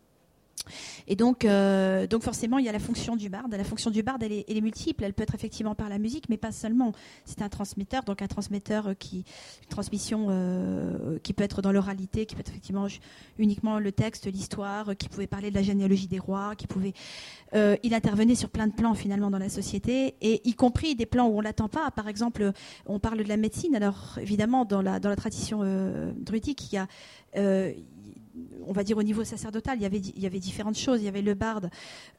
Et donc, euh, donc forcément, il y a la fonction du barde. La fonction du barde, elle est, elle est multiple. Elle peut être effectivement par la musique, mais pas seulement. C'est un transmetteur, donc un transmetteur qui, une transmission euh, qui peut être dans l'oralité, qui peut être effectivement uniquement le texte, l'histoire, qui pouvait parler de la généalogie des rois, qui pouvait. Euh, il intervenait sur plein de plans finalement dans la société, et y compris des plans où on l'attend pas. Par exemple, on parle de la médecine. Alors évidemment, dans la dans la tradition euh, druidique, il y a euh, on va dire au niveau sacerdotal, il y avait, il y avait différentes choses. Il y avait le barde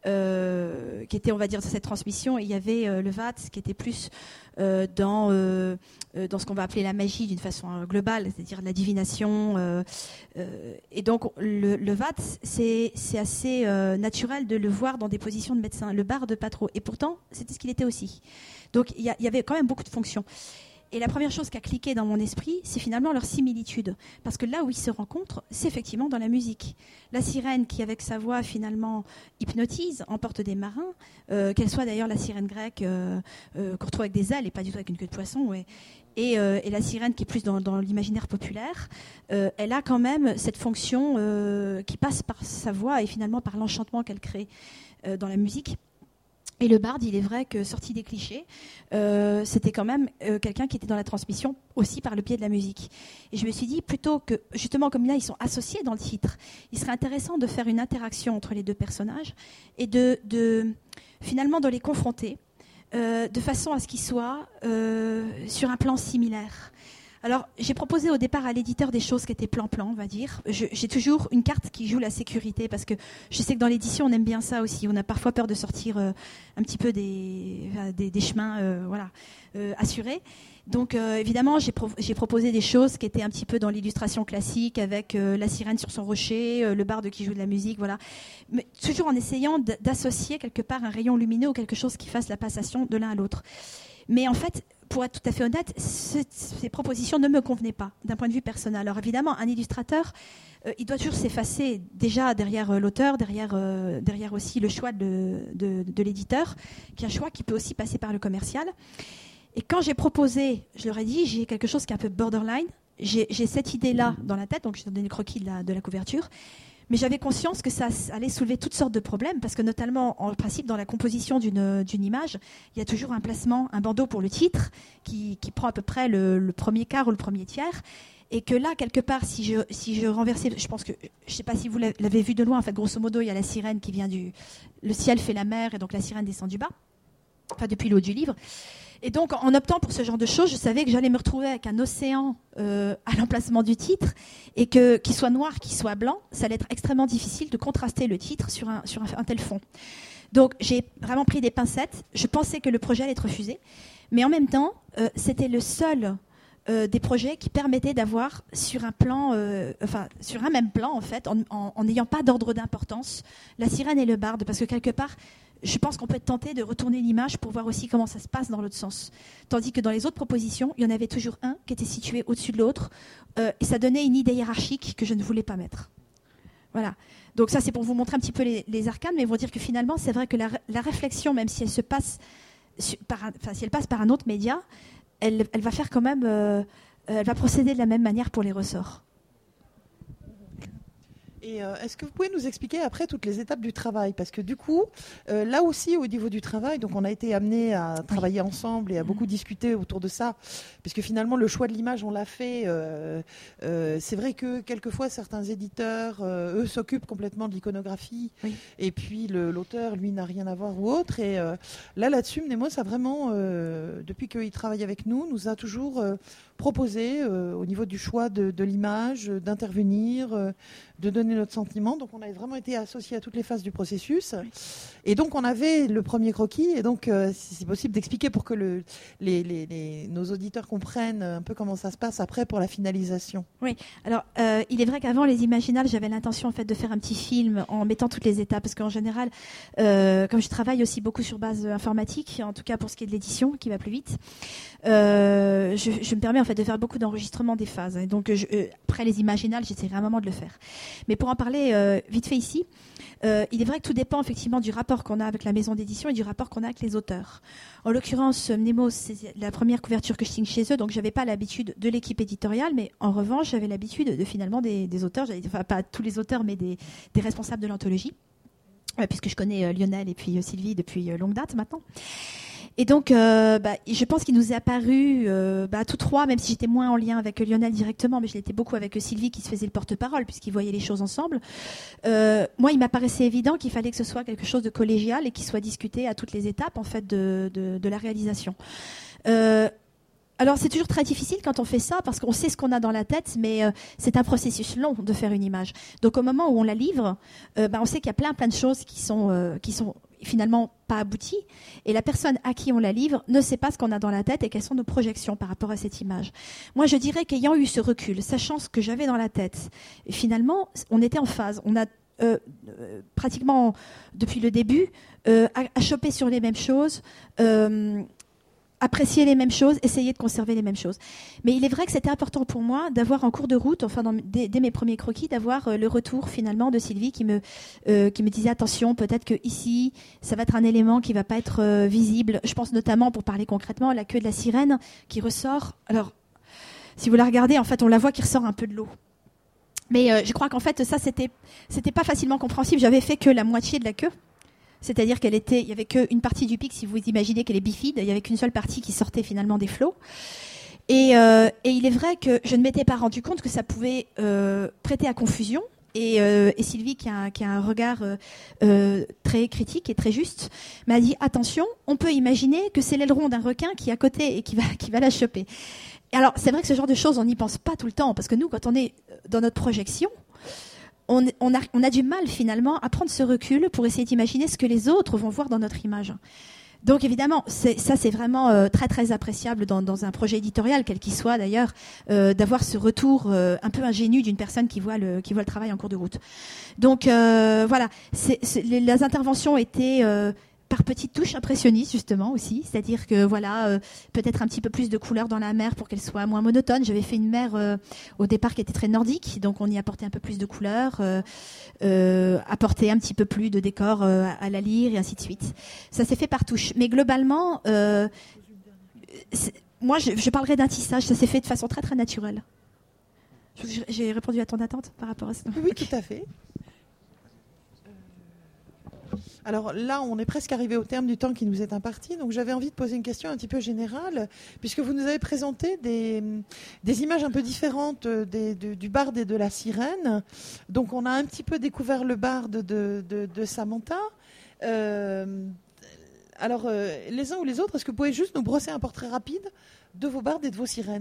euh, qui était, on va dire, dans cette transmission, et il y avait euh, le vat qui était plus euh, dans, euh, dans ce qu'on va appeler la magie d'une façon euh, globale, c'est-à-dire la divination. Euh, euh, et donc, le, le vat, c'est, c'est assez euh, naturel de le voir dans des positions de médecin. Le barde, pas trop. Et pourtant, c'était ce qu'il était aussi. Donc, il y, a, il y avait quand même beaucoup de fonctions. Et la première chose qui a cliqué dans mon esprit, c'est finalement leur similitude. Parce que là où ils se rencontrent, c'est effectivement dans la musique. La sirène qui, avec sa voix, finalement, hypnotise, emporte des marins, euh, qu'elle soit d'ailleurs la sirène grecque euh, euh, qu'on retrouve avec des ailes et pas du tout avec une queue de poisson, ouais. et, euh, et la sirène qui est plus dans, dans l'imaginaire populaire, euh, elle a quand même cette fonction euh, qui passe par sa voix et finalement par l'enchantement qu'elle crée euh, dans la musique. Et le barde, il est vrai que, sorti des clichés, euh, c'était quand même euh, quelqu'un qui était dans la transmission aussi par le biais de la musique. Et je me suis dit, plutôt que, justement, comme là, ils sont associés dans le titre, il serait intéressant de faire une interaction entre les deux personnages et de, de finalement, de les confronter euh, de façon à ce qu'ils soient euh, sur un plan similaire. Alors, j'ai proposé au départ à l'éditeur des choses qui étaient plan-plan, on va dire. Je, j'ai toujours une carte qui joue la sécurité, parce que je sais que dans l'édition, on aime bien ça aussi. On a parfois peur de sortir euh, un petit peu des, des, des chemins euh, voilà, euh, assurés. Donc, euh, évidemment, j'ai, pro- j'ai proposé des choses qui étaient un petit peu dans l'illustration classique, avec euh, la sirène sur son rocher, euh, le barde qui joue de la musique, voilà. Mais toujours en essayant d- d'associer quelque part un rayon lumineux ou quelque chose qui fasse la passation de l'un à l'autre. Mais en fait, pour être tout à fait honnête, ce, ces propositions ne me convenaient pas d'un point de vue personnel. Alors évidemment, un illustrateur, euh, il doit toujours s'effacer déjà derrière euh, l'auteur, derrière, euh, derrière aussi le choix de, de, de l'éditeur, qui est un choix qui peut aussi passer par le commercial. Et quand j'ai proposé, je leur ai dit, j'ai quelque chose qui est un peu borderline. J'ai, j'ai cette idée-là dans la tête, donc je donné le croquis de la, de la couverture. Mais j'avais conscience que ça allait soulever toutes sortes de problèmes, parce que notamment, en principe, dans la composition d'une, d'une image, il y a toujours un placement, un bandeau pour le titre, qui, qui prend à peu près le, le premier quart ou le premier tiers. Et que là, quelque part, si je, si je renversais, je pense que, je ne sais pas si vous l'avez vu de loin, en fait, grosso modo, il y a la sirène qui vient du... Le ciel fait la mer, et donc la sirène descend du bas, enfin depuis le haut du livre. Et donc, en optant pour ce genre de choses, je savais que j'allais me retrouver avec un océan euh, à l'emplacement du titre, et que qu'il soit noir, qu'il soit blanc, ça allait être extrêmement difficile de contraster le titre sur un, sur un, un tel fond. Donc, j'ai vraiment pris des pincettes. Je pensais que le projet allait être refusé, mais en même temps, euh, c'était le seul... Euh, des projets qui permettaient d'avoir sur un plan, euh, enfin sur un même plan en fait, en n'ayant pas d'ordre d'importance, la sirène et le barde, parce que quelque part, je pense qu'on peut être tenté de retourner l'image pour voir aussi comment ça se passe dans l'autre sens. Tandis que dans les autres propositions, il y en avait toujours un qui était situé au-dessus de l'autre, euh, et ça donnait une idée hiérarchique que je ne voulais pas mettre. Voilà. Donc ça, c'est pour vous montrer un petit peu les, les arcanes, mais vous dire que finalement, c'est vrai que la, la réflexion, même si elle se passe par un, enfin, si elle passe par un autre média, Elle, elle va faire quand même, euh, elle va procéder de la même manière pour les ressorts. Et euh, est-ce que vous pouvez nous expliquer après toutes les étapes du travail? Parce que du coup, euh, là aussi au niveau du travail, donc on a été amenés à travailler oui. ensemble et à beaucoup discuter autour de ça, puisque finalement le choix de l'image on l'a fait. Euh, euh, c'est vrai que quelquefois certains éditeurs, euh, eux s'occupent complètement de l'iconographie, oui. et puis le, l'auteur lui n'a rien à voir ou autre. Et euh, là là-dessus, Mnemos a vraiment, euh, depuis qu'il travaille avec nous, nous a toujours euh, proposé euh, au niveau du choix de, de l'image, d'intervenir, euh, de donner notre sentiment. Donc on a vraiment été associés à toutes les phases du processus. Oui. Et donc on avait le premier croquis. Et donc euh, si c'est possible d'expliquer pour que le, les, les, les, nos auditeurs comprennent un peu comment ça se passe après pour la finalisation. Oui, alors euh, il est vrai qu'avant les Imaginales, j'avais l'intention en fait de faire un petit film en mettant toutes les étapes. Parce qu'en général, euh, comme je travaille aussi beaucoup sur base informatique, en tout cas pour ce qui est de l'édition, qui va plus vite, euh, je, je me permets en fait de faire beaucoup d'enregistrements des phases. Et donc je, euh, après les Imaginales, j'essaierai un moment de le faire. Mais pour en parler euh, vite fait ici, euh, il est vrai que tout dépend effectivement du rapport qu'on a avec la maison d'édition et du rapport qu'on a avec les auteurs. En l'occurrence, Mnemos, c'est la première couverture que je signe chez eux, donc j'avais pas l'habitude de l'équipe éditoriale, mais en revanche, j'avais l'habitude de finalement des, des auteurs, enfin pas tous les auteurs, mais des, des responsables de l'anthologie, euh, puisque je connais euh, Lionel et puis euh, Sylvie depuis euh, longue date maintenant. Et donc, euh, bah, je pense qu'il nous est apparu, euh, bah, tous trois, même si j'étais moins en lien avec Lionel directement, mais je l'étais beaucoup avec Sylvie qui se faisait le porte-parole, puisqu'ils voyaient les choses ensemble. Euh, moi, il m'apparaissait évident qu'il fallait que ce soit quelque chose de collégial et qui soit discuté à toutes les étapes en fait, de, de, de la réalisation. Euh, Alors c'est toujours très difficile quand on fait ça parce qu'on sait ce qu'on a dans la tête, mais euh, c'est un processus long de faire une image. Donc au moment où on la livre, euh, bah, on sait qu'il y a plein plein de choses qui sont euh, qui sont finalement pas abouties, et la personne à qui on la livre ne sait pas ce qu'on a dans la tête et quelles sont nos projections par rapport à cette image. Moi je dirais qu'ayant eu ce recul, sachant ce que j'avais dans la tête, et finalement on était en phase. On a euh, euh, pratiquement depuis le début euh, à, à choper sur les mêmes choses. Euh, apprécier les mêmes choses, essayer de conserver les mêmes choses. Mais il est vrai que c'était important pour moi d'avoir en cours de route, enfin dans, dès, dès mes premiers croquis, d'avoir euh, le retour finalement de Sylvie qui me, euh, qui me disait attention, peut-être que ici, ça va être un élément qui va pas être euh, visible. Je pense notamment, pour parler concrètement, à la queue de la sirène qui ressort. Alors, si vous la regardez, en fait, on la voit qui ressort un peu de l'eau. Mais euh, je crois qu'en fait, ça, c'était, c'était pas facilement compréhensible. J'avais fait que la moitié de la queue. C'est-à-dire qu'elle était, il y avait qu'une partie du pic, si vous imaginez qu'elle est bifide, il y avait qu'une seule partie qui sortait finalement des flots. Et, euh, et il est vrai que je ne m'étais pas rendu compte que ça pouvait euh, prêter à confusion. Et, euh, et Sylvie, qui a, qui a un regard euh, euh, très critique et très juste, m'a dit attention, on peut imaginer que c'est l'aileron d'un requin qui est à côté et qui va, qui va la choper. Et alors, c'est vrai que ce genre de choses, on n'y pense pas tout le temps, parce que nous, quand on est dans notre projection, On, on, a, on a du mal finalement à prendre ce recul pour essayer d'imaginer ce que les autres vont voir dans notre image. Donc évidemment, c'est, ça c'est vraiment euh, très très appréciable dans, dans un projet éditorial, quel qu'il soit d'ailleurs, euh, d'avoir ce retour euh, un peu ingénu d'une personne qui voit le, qui voit le travail en cours de route. Donc euh, voilà, c'est, c'est, les, les interventions étaient euh, par petites touches impressionnistes justement aussi, c'est-à-dire que voilà, euh, peut-être un petit peu plus de couleurs dans la mer pour qu'elle soit moins monotone. J'avais fait une mer euh, au départ qui était très nordique, donc on y apportait un peu plus de couleurs, euh, euh, apporter un petit peu plus de décor euh, à la lyre et ainsi de suite. Ça s'est fait par touches, mais globalement, euh, c'est, moi, je, je parlerai d'un tissage. Ça s'est fait de façon très très naturelle. Je- J'ai répondu à ton attente par rapport à ça. Oui, tout à fait. Alors là, on est presque arrivé au terme du temps qui nous est imparti, donc j'avais envie de poser une question un petit peu générale, puisque vous nous avez présenté des, des images un peu différentes des, de, du barde et de la sirène. Donc on a un petit peu découvert le barde de, de, de Samantha. Euh, alors, euh, les uns ou les autres, est-ce que vous pouvez juste nous brosser un portrait rapide de vos bardes et de vos sirènes ?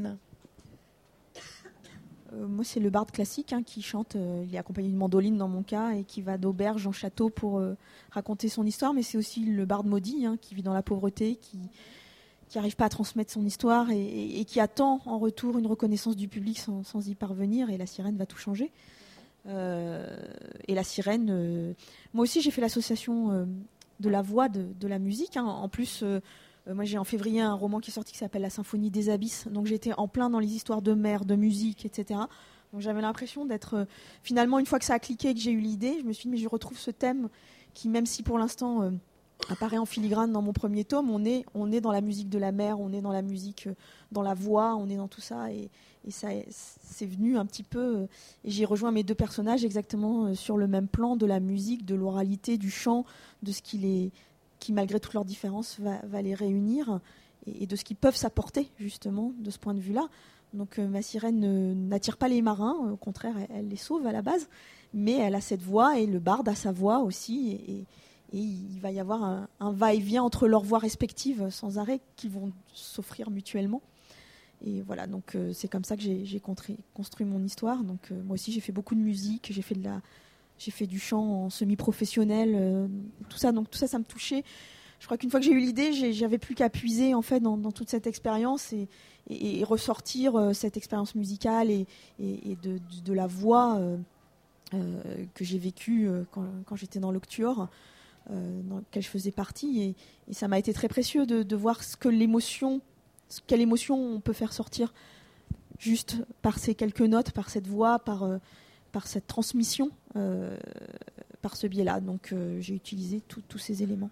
Euh, moi, c'est le barde classique hein, qui chante. Euh, il est accompagné d'une mandoline dans mon cas et qui va d'auberge en château pour euh, raconter son histoire. Mais c'est aussi le barde maudit hein, qui vit dans la pauvreté, qui qui n'arrive pas à transmettre son histoire et, et, et qui attend en retour une reconnaissance du public sans, sans y parvenir. Et la sirène va tout changer. Euh, et la sirène, euh, moi aussi, j'ai fait l'association euh, de la voix de, de la musique. Hein. En plus. Euh, Euh, moi, j'ai en février un roman qui est sorti qui s'appelle La Symphonie des Abysses. Donc, j'étais en plein dans les histoires de mer, de musique, et cetera. Donc, j'avais l'impression d'être. Euh, finalement, une fois que ça a cliqué et que j'ai eu l'idée, je me suis dit, mais je retrouve ce thème qui, même si pour l'instant euh, apparaît en filigrane dans mon premier tome, on est, on est dans la musique de la mer, on est dans la musique, euh, dans la voix, on est dans tout ça. Et, et ça, c'est venu un petit peu. Euh, et j'ai rejoint mes deux personnages exactement euh, sur le même plan de la musique, de l'oralité, du chant, de ce qu'il est. Qui, malgré toutes leurs différences, va, va les réunir et, et de ce qu'ils peuvent s'apporter, justement, de ce point de vue-là. Donc, euh, ma sirène euh, n'attire pas les marins, au contraire, elle, elle les sauve à la base, mais elle a cette voix et le barde a sa voix aussi. Et, et, et il va y avoir un, un va-et-vient entre leurs voix respectives sans arrêt qui vont s'offrir mutuellement. Et voilà, donc euh, c'est comme ça que j'ai, j'ai construit, construit mon histoire. Donc, euh, moi aussi, j'ai fait beaucoup de musique, j'ai fait de la. J'ai fait du chant en semi-professionnel, euh, tout ça. Donc tout ça, ça me touchait. Je crois qu'une fois que j'ai eu l'idée, j'ai, j'avais plus qu'à puiser en fait dans, dans toute cette expérience et, et, et ressortir euh, cette expérience musicale et, et, et de, de, de la voix euh, euh, que j'ai vécue euh, quand, quand j'étais dans l'Octuor, euh, dans lequel je faisais partie. Et, et ça m'a été très précieux de, de voir ce que l'émotion, ce, quelle émotion on peut faire sortir juste par ces quelques notes, par cette voix, par euh, par cette transmission, euh, par ce biais-là. Donc euh, j'ai utilisé tous ces éléments.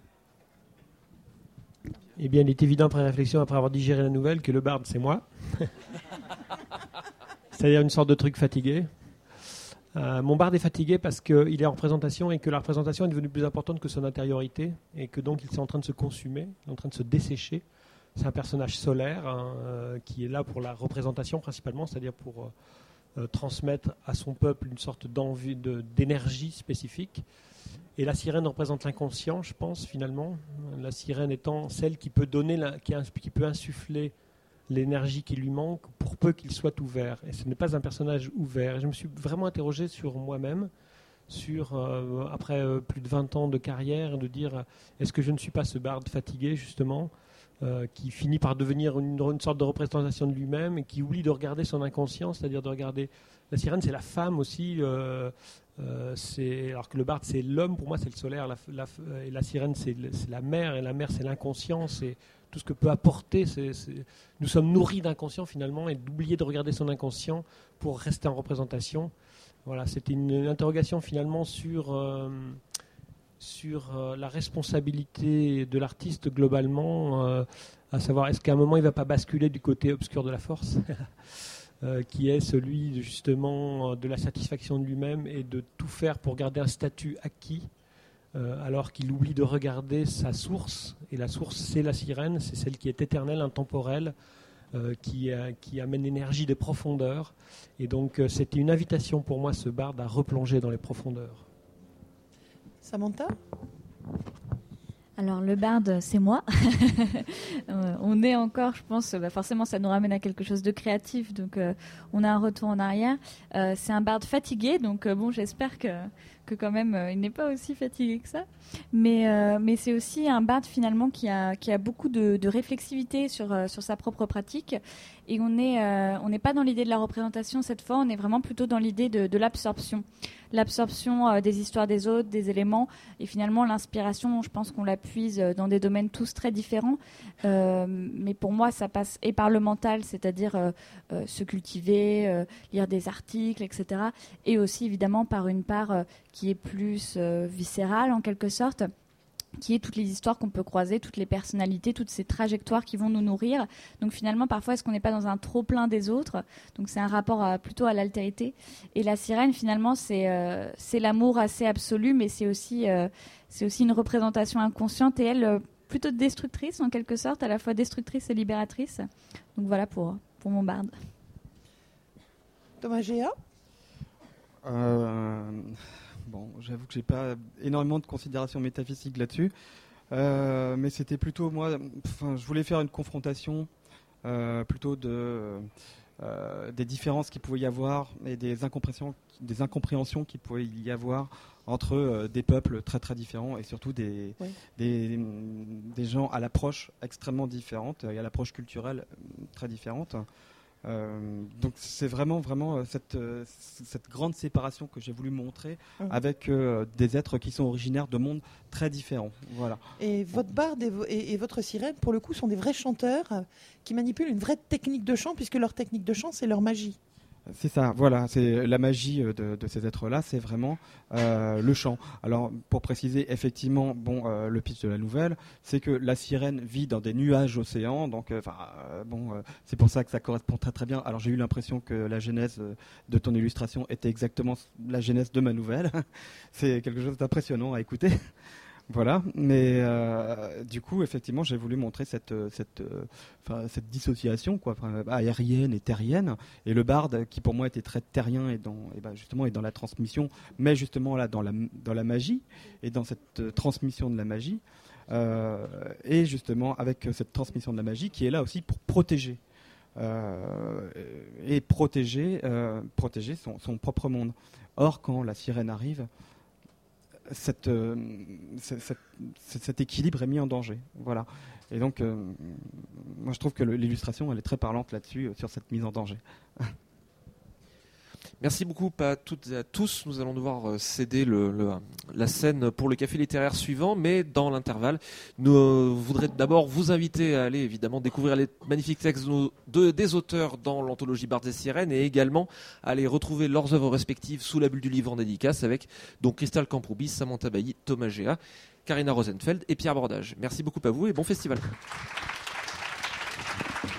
Eh bien, il est évident après réflexion, après avoir digéré la nouvelle, que le barde, c'est moi. C'est-à-dire une sorte de truc fatigué. Euh, mon barde est fatigué parce qu'il est en représentation et que la représentation est devenue plus importante que son intériorité et que donc il est en train de se consumer, en train de se dessécher. C'est un personnage solaire hein, euh, qui est là pour la représentation principalement, c'est-à-dire pour... Euh, Euh, transmettre à son peuple une sorte d'envie, de, d'énergie spécifique. Et la sirène représente l'inconscient, je pense, finalement. La sirène étant celle qui peut donner, la, qui, qui peut insuffler l'énergie qui lui manque pour peu qu'il soit ouvert. Et ce n'est pas un personnage ouvert. Et je me suis vraiment interrogé sur moi-même, sur, euh, après euh, plus de vingt ans de carrière, de dire, est-ce que je ne suis pas ce barde fatigué, justement, Euh, qui finit par devenir une, une sorte de représentation de lui-même et qui oublie de regarder son inconscient, c'est-à-dire de regarder... La sirène, c'est la femme aussi, euh, euh, c'est, alors que le barde, c'est l'homme, pour moi, c'est le solaire, la, la, et la sirène, c'est, le, c'est la mer, et la mer, c'est l'inconscient, c'est tout ce que peut apporter. C'est, c'est... Nous sommes nourris d'inconscient, finalement, et d'oublier de regarder son inconscient pour rester en représentation. Voilà, c'était une, une interrogation, finalement, sur... Euh, sur euh, la responsabilité de l'artiste globalement, euh, à savoir est-ce qu'à un moment il ne va pas basculer du côté obscur de la force, euh, qui est celui justement de la satisfaction de lui-même et de tout faire pour garder un statut acquis, euh, alors qu'il oublie de regarder sa source, et la source c'est la sirène, c'est celle qui est éternelle, intemporelle, euh, qui, a, qui amène l'énergie des profondeurs, et donc euh, c'était une invitation pour moi, ce barde, à replonger dans les profondeurs. Samantha ? Alors le barde, c'est moi. euh, on est encore, je pense, bah forcément ça nous ramène à quelque chose de créatif, donc euh, on a un retour en arrière. Euh, c'est un barde fatigué, donc euh, bon, j'espère que, que quand même euh, il n'est pas aussi fatigué que ça. Mais, euh, mais c'est aussi un barde finalement qui a, qui a beaucoup de, de réflexivité sur, euh, sur sa propre pratique. Et on n'est euh, on n'est pas dans l'idée de la représentation cette fois, on est vraiment plutôt dans l'idée de, de l'absorption. L'absorption euh, des histoires des autres, des éléments, et finalement l'inspiration, je pense qu'on la puise dans des domaines tous très différents. Euh, mais pour moi, ça passe et par le mental, c'est-à-dire euh, euh, se cultiver, euh, lire des articles, et cetera. Et aussi évidemment par une part euh, qui est plus euh, viscérale en quelque sorte, qui est toutes les histoires qu'on peut croiser, toutes les personnalités, toutes ces trajectoires qui vont nous nourrir. Donc finalement, parfois, est-ce qu'on n'est pas dans un trop-plein des autres? Donc c'est un rapport à, plutôt à l'altérité. Et la sirène, finalement, c'est, euh, c'est l'amour assez absolu, mais c'est aussi, euh, c'est aussi une représentation inconsciente, et elle, euh, plutôt destructrice, en quelque sorte, à la fois destructrice et libératrice. Donc voilà pour, pour mon barde. Thomas Géa. Euh... Bon, j'avoue que j'ai pas énormément de considérations métaphysiques là-dessus, euh, mais c'était plutôt moi. Enfin, je voulais faire une confrontation euh, plutôt de euh, des différences qu'il pouvait y avoir et des incompréhensions, des incompréhensions qu'il pouvait y avoir entre euh, des peuples très très différents et surtout des, oui. des des gens à l'approche extrêmement différente et à l'approche culturelle très différente. Euh, donc c'est vraiment vraiment cette euh, cette grande séparation que j'ai voulu montrer mmh. avec euh, des êtres qui sont originaires de mondes très différents. Voilà. Et votre barde et, vo- et, et votre sirène, pour le coup, sont des vrais chanteurs euh, qui manipulent une vraie technique de chant, puisque leur technique de chant, c'est leur magie. C'est ça, voilà, c'est la magie de, de ces êtres-là, c'est vraiment euh, le chant. Alors, pour préciser, effectivement, bon, euh, le pitch de la nouvelle, c'est que la sirène vit dans des nuages océans, donc, enfin, euh, bon, euh, c'est pour ça que ça correspond très très bien. Alors, j'ai eu l'impression que la genèse de ton illustration était exactement la genèse de ma nouvelle. C'est quelque chose d'impressionnant à écouter. Voilà, mais euh, du coup, effectivement, j'ai voulu montrer cette, cette, euh, cette dissociation quoi, aérienne et terrienne, et le barde qui pour moi était très terrien et dans, et ben justement est dans la transmission, mais justement là dans la, dans la magie et dans cette euh, transmission de la magie, euh, et justement avec cette transmission de la magie qui est là aussi pour protéger. Euh, et protéger, euh, protéger son, son propre monde. Or, quand la sirène arrive, Cette, euh, cette, cette, cet équilibre est mis en danger. Voilà. Et donc, euh, moi, je trouve que le, l'illustration, elle est très parlante là-dessus, euh, sur cette mise en danger. Merci beaucoup à toutes et à tous. Nous allons devoir euh, céder le, le, la scène pour le café littéraire suivant, mais dans l'intervalle, nous euh, voudrions d'abord vous inviter à aller évidemment découvrir les magnifiques textes de, nos, de, des auteurs dans l'anthologie Bardes et Sirènes, et également aller retrouver leurs œuvres respectives sous la bulle du livre en dédicace avec donc Christelle Camproubis, Samantha Bailly, Thomas Géa, Karina Rosenfeld et Pierre Bordage. Merci beaucoup à vous et bon festival.